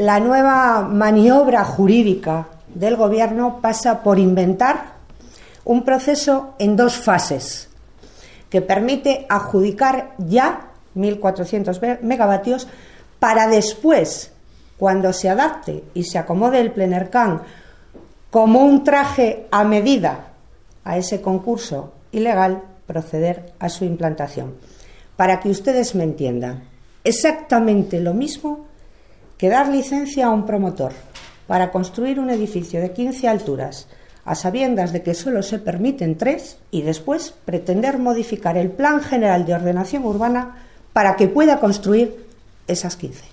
La nueva maniobra jurídica del Gobierno pasa por inventar un proceso en dos fases que permite adjudicar ya 1.400 megavatios para después, cuando se adapte y se acomode el Plenarcam como un traje a medida a ese concurso ilegal, proceder a su implantación. Para que ustedes me entiendan, exactamente lo mismo que dar licencia a un promotor para construir un edificio de 15 alturas a sabiendas de que solo se permiten 3 y después pretender modificar el Plan General de Ordenación Urbana para que pueda construir esas 15.